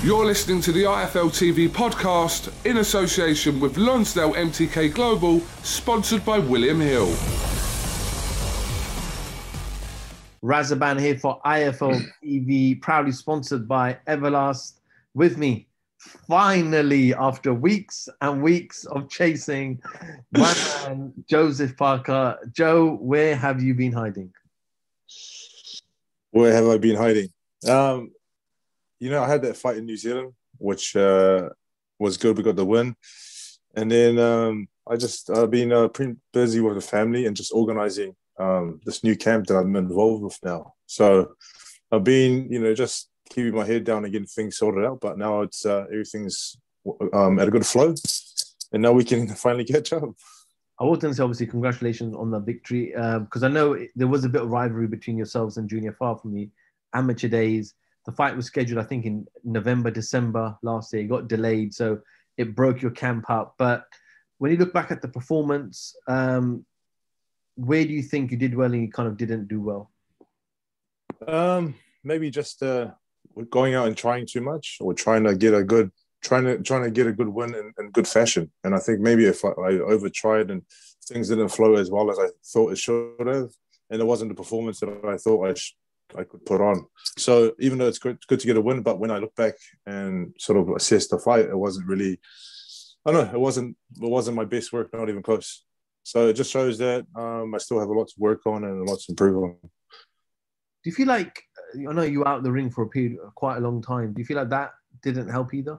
You're listening to the IFL TV podcast in association with Lonsdale MTK Global, sponsored by William Hill. Razaban here for IFL TV, proudly sponsored by Everlast. With me, finally, after weeks and weeks of chasing, my man, Joseph Parker. Joe, where have you been hiding? Where have I been hiding? I had that fight in New Zealand, which was good. We got the win. And then I've been pretty busy with the family and just organizing this new camp that I'm involved with now. So I've been, just keeping my head down and getting things sorted out. But now it's everything's at a good flow. And now we can finally catch up. I was going to say, obviously, congratulations on the victory, because I know there was a bit of rivalry between yourselves and Junior Far from the amateur days. The fight was scheduled, I think, in November, December last year. It got delayed, so it broke your camp up. But when you look back at the performance, where do you think you did well and you kind of didn't do well? Maybe just going out and trying too much, or trying to get a good win in good fashion. And I think maybe if I overtried and things didn't flow as well as I thought it should have, and it wasn't the performance that I thought I could put on. So even though it's good to get a win, but when I look back and sort of assess the fight, it wasn't really, it wasn't my best work, not even close. So it just shows that I still have a lot to work on and a lot to improve on. Do you feel like, I know you were out of the ring for quite a long time. Do you feel like that didn't help either?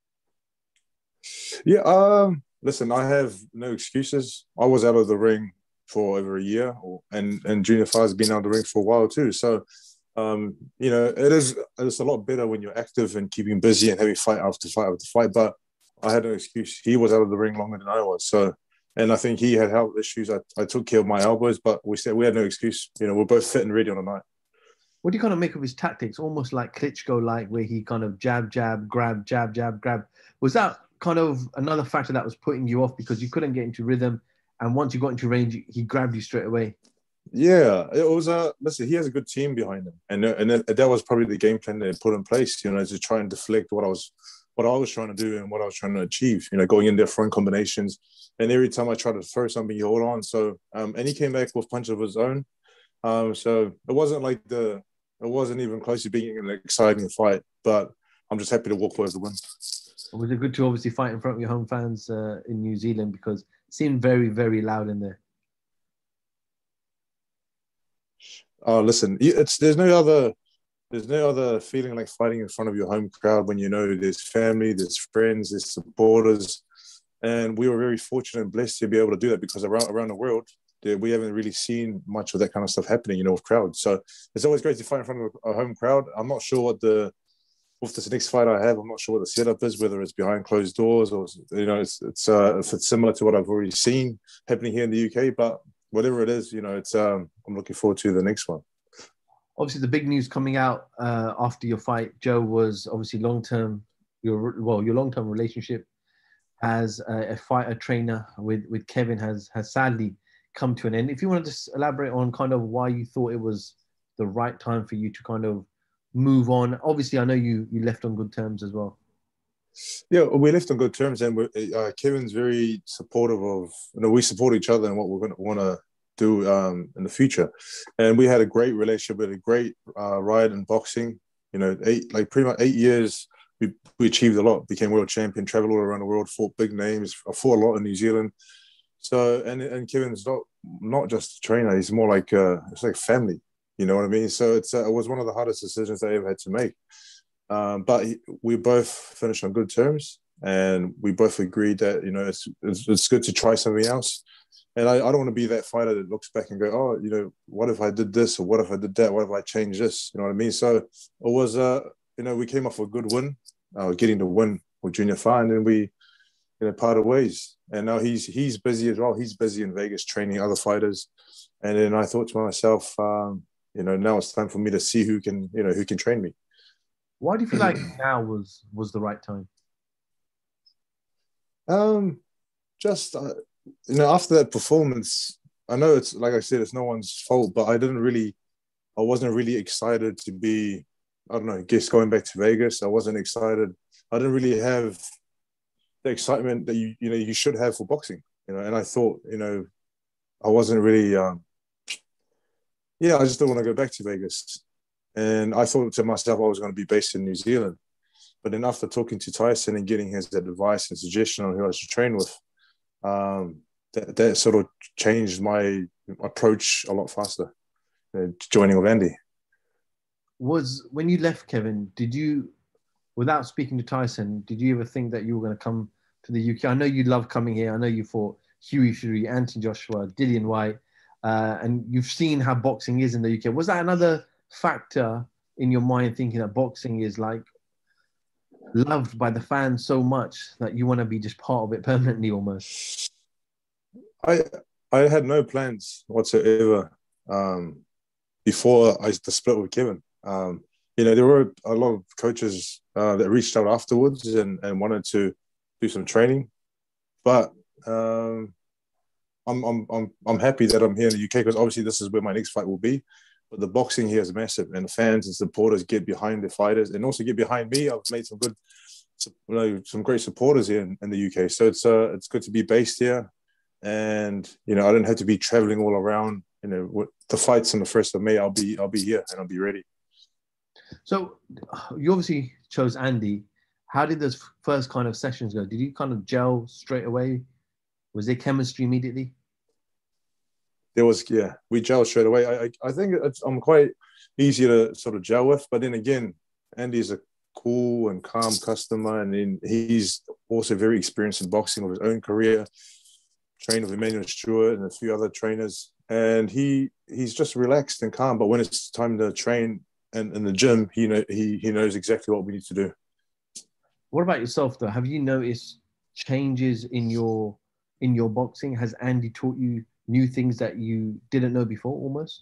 Yeah, listen, I have no excuses. I was out of the ring for over a year, and Junior Far has been out of the ring for a while too. So, it's a lot better when you're active and keeping busy and having fight after fight after fight. But I had no excuse. He was out of the ring longer than I was. So, and I think he had health issues. I took care of my elbows, but we had no excuse. We're both fit and ready on the night. What do you kind of make of his tactics? Almost like Klitschko, where he kind of jab, grab, jab, grab. Was that kind of another factor that was putting you off because you couldn't get into rhythm? And once you got into range, he grabbed you straight away. Yeah, it was listen, he has a good team behind him, and that was probably the game plan they put in place. To try and deflect what I was trying to do and what I was trying to achieve. Going in there throwing combinations, and every time I tried to throw something, he hold on. So and he came back with punch of his own. So it wasn't even close to being an exciting fight. But I'm just happy to walk away with the win. Was it good to obviously fight in front of your home fans in New Zealand, because it seemed very, very loud in there? Listen, there's no other feeling like fighting in front of your home crowd when there's family, there's friends, there's supporters, and we were very fortunate and blessed to be able to do that, because around the world we haven't really seen much of that kind of stuff happening, with crowds. So it's always great to fight in front of a home crowd. I'm not sure with this next fight I have, I'm not sure what the setup is, whether it's behind closed doors or if it's similar to what I've already seen happening here in the UK. But whatever it is, I'm looking forward to the next one. Obviously, the big news coming out after your fight, Joe, was obviously your long-term relationship as a fighter trainer with Kevin has sadly come to an end. If you want to just elaborate on kind of why you thought it was the right time for you to kind of move on. Obviously, I know you left on good terms as well. Yeah, we left on good terms, and Kevin's very supportive of. We support each other and what we're going to want to do in the future. And we had a great relationship, with a great ride in boxing. Pretty much 8 years, we achieved a lot. Became world champion, traveled all around the world, fought big names. I fought a lot in New Zealand. So and Kevin's not just a trainer; he's more like it's like family. You know what I mean? So it was one of the hardest decisions I ever had to make. But we both finished on good terms, and we both agreed that it's good to try something else. And I don't want to be that fighter that looks back and go, what if I did this, or what if I did that? What if I changed this? You know what I mean? So it was, we came off a good win, getting the win with Junior Far, and then we parted ways. And now he's busy as well. He's busy in Vegas training other fighters. And then I thought to myself, now it's time for me to see who can train me. Why do you feel like now was the right time? After that performance, I know it's like I said, it's no one's fault, but I wasn't really excited to be I don't know, I guess going back to Vegas, I wasn't excited. I didn't really have the excitement that you should have for boxing. And I thought, I wasn't really. I just didn't want to go back to Vegas. And I thought to myself I was going to be based in New Zealand. But then after talking to Tyson and getting his advice and suggestion on who I should train with, that sort of changed my approach a lot faster, joining with Andy. When you left, Kevin, without speaking to Tyson, did you ever think that you were going to come to the UK? I know you love coming here. I know you fought Hughie Fury, Anthony Joshua, Dillian White, and you've seen how boxing is in the UK. Was that another factor in your mind, thinking that boxing is like loved by the fans so much that you want to be just part of it permanently almost? I had no plans whatsoever before the split with Kevin. There were a lot of coaches that reached out afterwards and wanted to do some training, but I'm happy that I'm here in the UK because obviously this is where my next fight will be. But the boxing here is massive, and the fans and supporters get behind the fighters and also get behind me. I've made some great supporters here in the UK, so it's good to be based here, and I don't have to be traveling all around. With the fights on the 1st of May, I'll be here and I'll be ready. So you obviously chose Andy. How did those first kind of sessions go? Did you kind of gel straight away? Was there chemistry immediately? There was, yeah. We gelled straight away. I think I'm quite easy to sort of gel with, but then again, Andy's a cool and calm customer, and then he's also very experienced in boxing with his own career. Trained with Emmanuel Stewart and a few other trainers, and he's just relaxed and calm. But when it's time to train in the gym, he knows exactly what we need to do. What about yourself, though? Have you noticed changes in your boxing? Has Andy taught you new things that you didn't know before, almost?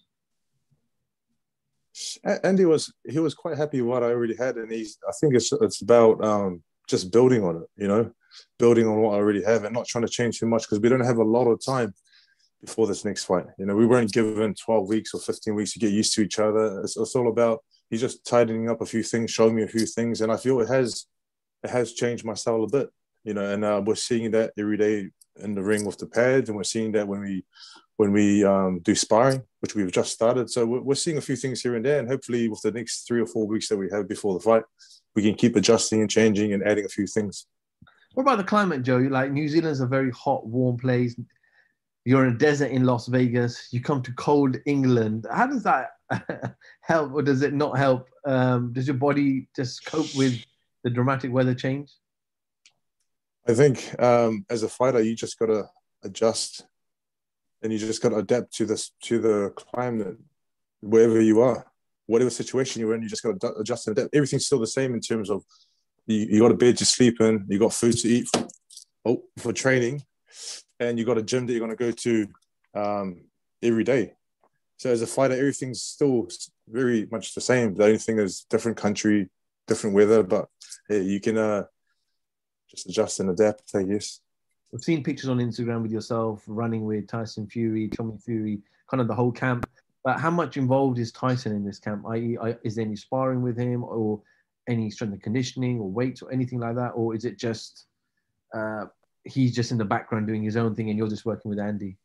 Andy was quite happy with what I already had, and I think it's about just building on it, building on what I already have and not trying to change too much because we don't have a lot of time before this next fight. We weren't given 12 weeks or 15 weeks to get used to each other. It's all about he's just tidying up a few things, showing me a few things, and I feel it has changed my style a bit, and we're seeing that every day in the ring with the pads, and we're seeing that when we do sparring, which we've just started. So we're seeing a few things here and there, and hopefully with the next 3 or 4 weeks that we have before the fight, we can keep adjusting and changing and adding a few things. What about the climate, Joe? Like, New Zealand's a very hot, warm place. You're in a desert in Las Vegas. You come to cold England. How does that help, or does it not help? Does your body just cope with the dramatic weather change? I think as a fighter, you just got to adjust, and you just got to adapt to the climate wherever you are, whatever situation you're in. You just got to adjust and adapt. Everything's still the same in terms of you got a bed to sleep in, you got food to eat for training, and you got a gym that you're going to go to every day. So as a fighter, everything's still very much the same. The only thing is different country, different weather, but hey, you can just adjust and adapt, I guess. I've seen pictures on Instagram with yourself running with Tyson Fury, Tommy Fury, kind of the whole camp. But how much involved is Tyson in this camp? Is there any sparring with him, or any strength and conditioning or weights or anything like that? Or is it just he's just in the background doing his own thing and you're just working with Andy?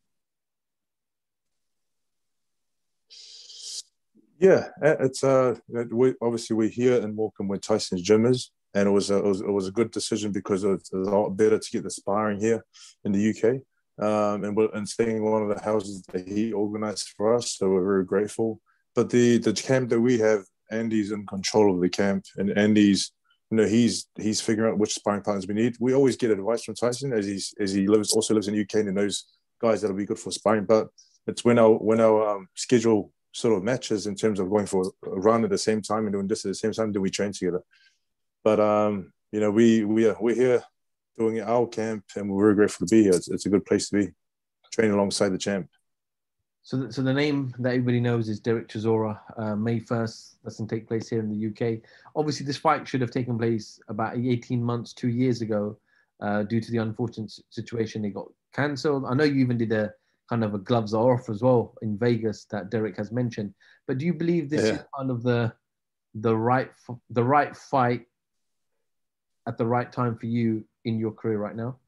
Yeah, it's we're here in Morecambe where Tyson's gym is, and it was a good decision because it was a lot better to get the sparring here in the UK, and staying in one of the houses that he organised for us. So we're very grateful. But the camp that we have, Andy's in control of the camp, and Andy's he's figuring out which sparring partners we need. We always get advice from Tyson as he lives in the UK and he knows guys that'll be good for sparring. But it's when our schedule sort of matches in terms of going for a run at the same time and doing this at the same time, then we train together. But we're here doing our camp, and we're very grateful to be here. It's a good place to be, training alongside the champ. So the name that everybody knows is Derek Chisora. May 1st, doesn't take place here in the UK. Obviously, this fight should have taken place about 18 months, 2 years ago, due to the unfortunate situation. It got cancelled. I know you even did a kind of a gloves are off as well in Vegas that Derek has mentioned. But do you believe this is kind of the the right fight at the right time for you in your career right now?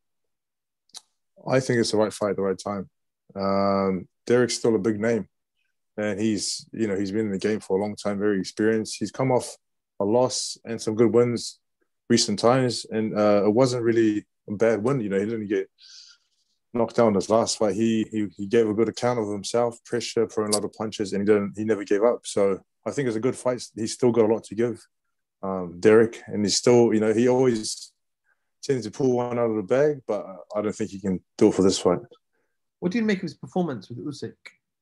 I think it's the right fight at the right time. Derek's still a big name, and he's been in the game for a long time, very experienced. He's come off a loss and some good wins recent times, and it wasn't really a bad win. He didn't get knocked down in his last fight. He gave a good account of himself, pressure, throwing a lot of punches, and he never gave up. So I think it's a good fight. He's still got a lot to give, Derek, and he's still, he always tends to pull one out of the bag, but I don't think he can do it for this fight. What do you make of his performance with Usyk?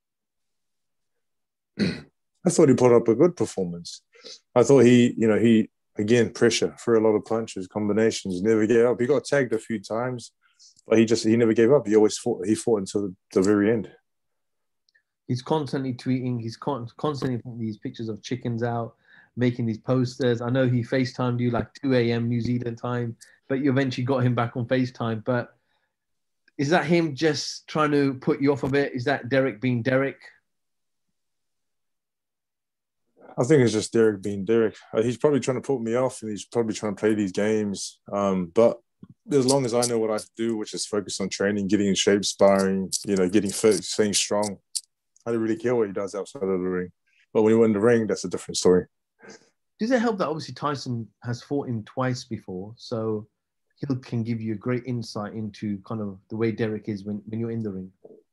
I thought he put up a good performance. I thought he again, pressure, threw a lot of punches, combinations, never gave up. He got tagged a few times, but he never gave up. He always fought. He fought until the very end. He's constantly tweeting. He's constantly putting these pictures of chickens out, making these posters. I know he FaceTimed you like 2 a.m. New Zealand time, but you eventually got him back on FaceTime. But is that him just trying to put you off a bit? Is that Derek being Derek? I think it's just Derek being Derek. He's probably trying to put me off, and he's probably trying to play these games. But as long as I know what I do, which is focus on training, getting in shape, sparring, getting fit, staying strong, I don't really care what he does outside of the ring. But when you're in the ring, that's a different story. Does it help that obviously Tyson has fought him twice before, so he can give you a great insight into kind of the way Derek is when you're in the ring?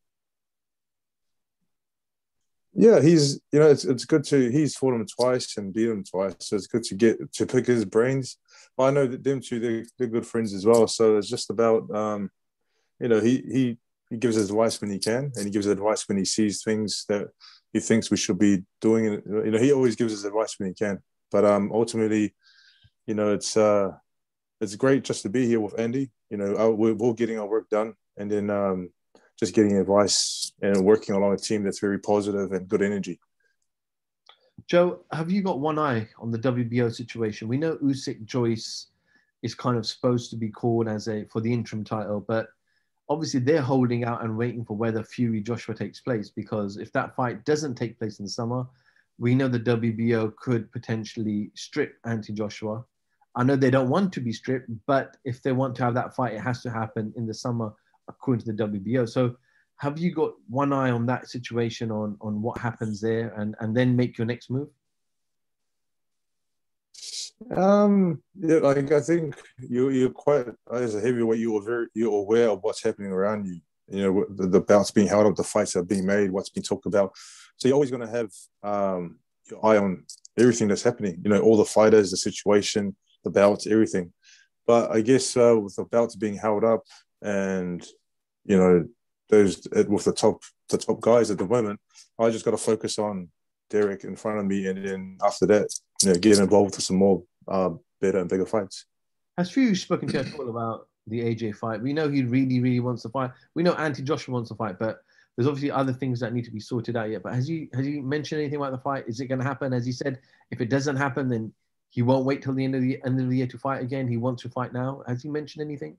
Yeah, it's good he's fought him twice and beat him twice, so it's good to pick his brains. But I know that them two, they're good friends as well, so it's just about, he gives advice when he can, and he gives advice when he sees things that he thinks we should be doing. He always gives us advice when he can. But ultimately, it's great just to be here with Andy. We're getting our work done, and then just getting advice and working along a team that's very positive and good energy. Joe, have you got one eye on the WBO situation? We know Usyk Joyce is kind of supposed to be called for the interim title, but obviously they're holding out and waiting for whether Fury Joshua takes place, because if that fight doesn't take place in the summer, we know the WBO could potentially strip Anthony Joshua. I know they don't want to be stripped, but if they want to have that fight, it has to happen in the summer, according to the WBO. So have you got one eye on that situation, on what happens there, and then make your next move? Yeah, I think you're quite, as a heavyweight, you're aware of what's happening around you. The bouts being held up, the fights are being made, what's being talked about. So you're always going to have your eye on everything that's happening. All the fighters, the situation, the bouts, everything. But I guess with the bouts being held up, and those with the top guys at the moment, I just got to focus on Derek in front of me, and then after that, get involved with some more better and bigger fights. Has Fury spoken to you at all about the AJ fight? We know he really, really wants to fight. We know Anthony Joshua wants to fight, but there's obviously other things that need to be sorted out yet. But has he mentioned anything about the fight? Is it going to happen? As he said, if it doesn't happen, then he won't wait till the end of the year to fight again. He wants to fight now. Has he mentioned anything?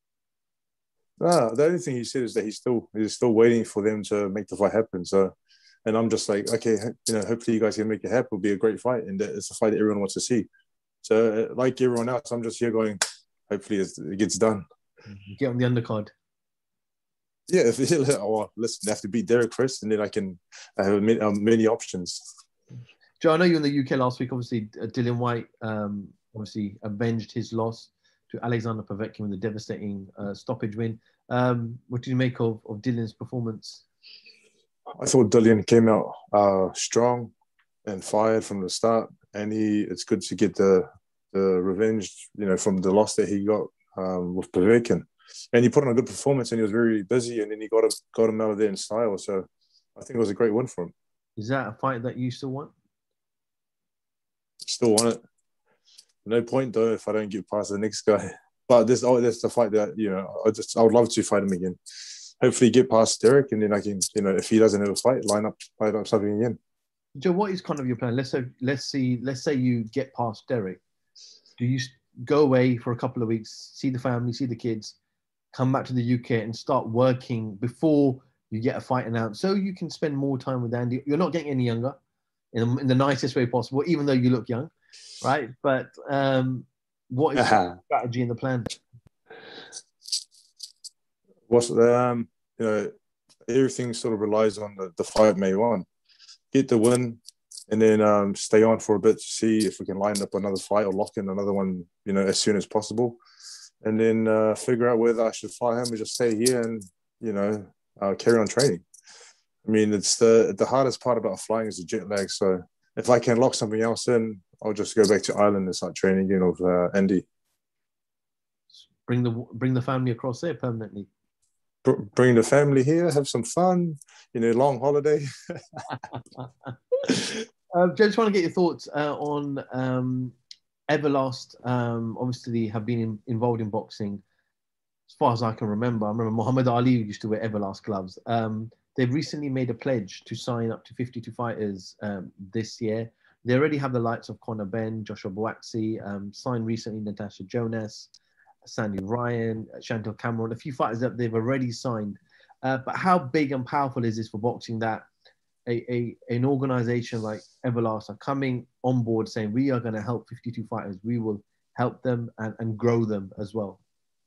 No, the only thing he said is that he's still waiting for them to make the fight happen. So, and I'm just like, okay, hopefully you guys can make it happen. It'll be a great fight, and it's a fight that everyone wants to see. So, like everyone else, I'm just here going, hopefully it gets done. Get on the undercard. Yeah, listen, I have to beat Derek first, and then I can have many options. Joe, I know you were in the UK last week. Obviously, Dillian Whyte obviously avenged his loss to Alexander Povetkin with a devastating stoppage win. What did you make of Dillian's performance? I thought Dillian came out strong and fired from the start, and it's good to get the revenge, from the loss that he got with Povetkin. And he put on a good performance, and he was very busy, and then he got him out of there in style. So I think it was a great win for him. Is that a fight that you still want? Still want it. No point though if I don't get past the next guy. But that's the fight that I would love to fight him again. Hopefully get past Derek, and then I can, if he doesn't have a fight, line up something again. Joe, what is kind of your plan? Let's say you get past Derek. Do you go away for a couple of weeks, see the family, see the kids, come back to the UK and start working before you get a fight announced, so you can spend more time with Andy? You're not getting any younger. in the nicest way possible, even though you look young, right? But what is the strategy and the plan? What's everything sort of relies on the fight May 1. Get the win, and then stay on for a bit to see if we can line up another fight or lock in another one, as soon as possible. And then figure out whether I should fly home or just stay here and, carry on training. I mean, it's the hardest part about flying is the jet lag. So if I can lock something else in, I'll just go back to Ireland and start training again with Andy. Bring the family across there permanently. Bring the family here, have some fun, long holiday. Just want to get your thoughts on Everlast. Obviously, they have been involved in boxing as far as I can remember. I remember Muhammad Ali used to wear Everlast gloves. They've recently made a pledge to sign up to 52 fighters this year. They already have the likes of Conor Benn, Joshua Buatsi, signed recently Natasha Jonas, Sandy Ryan, Chantel Cameron, a few fighters that they've already signed. But how big and powerful is this for boxing that an organization like Everlast are coming on board saying, we are going to help 52 fighters. We will help them and grow them as well.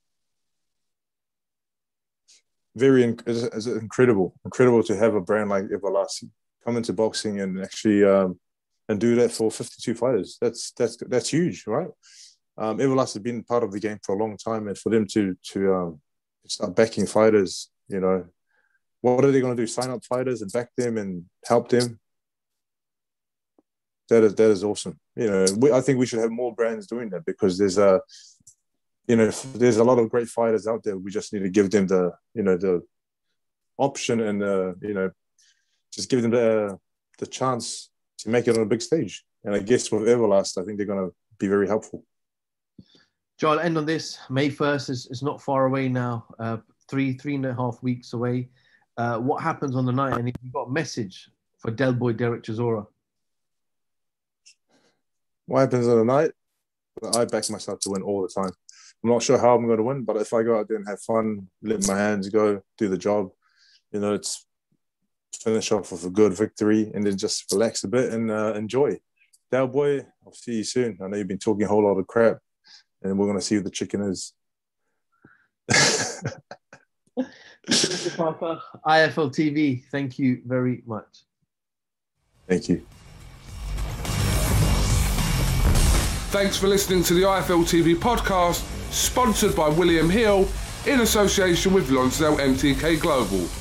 It's incredible to have a brand like Everlast come into boxing and actually and do that for 52 fighters. That's huge, right? Everlast has been part of the game for a long time, and for them to start backing fighters, what are they going to do? Sign up fighters and back them and help them? That is awesome. I think we should have more brands doing that, because there's a lot of great fighters out there. We just need to give them the option and just give them the chance to make it on a big stage. And I guess with Everlast, I think they're going to be very helpful. Joe, I'll end on this. May 1st is not far away now. 3.5 weeks away. What happens on the night? And if you've got a message for Del Boy Derek Chisora. What happens on the night? I back myself to win all the time. I'm not sure how I'm going to win, but if I go out there and have fun, let my hands go, do the job, it's finish off with a good victory, and then just relax a bit and enjoy. Del Boy, I'll see you soon. I know you've been talking a whole lot of crap, and we're going to see who the chicken is. Papa, IFL TV, thank you very much. Thank you. Thanks for listening to the IFL TV podcast, sponsored by William Hill in association with Lonsdale MTK Global.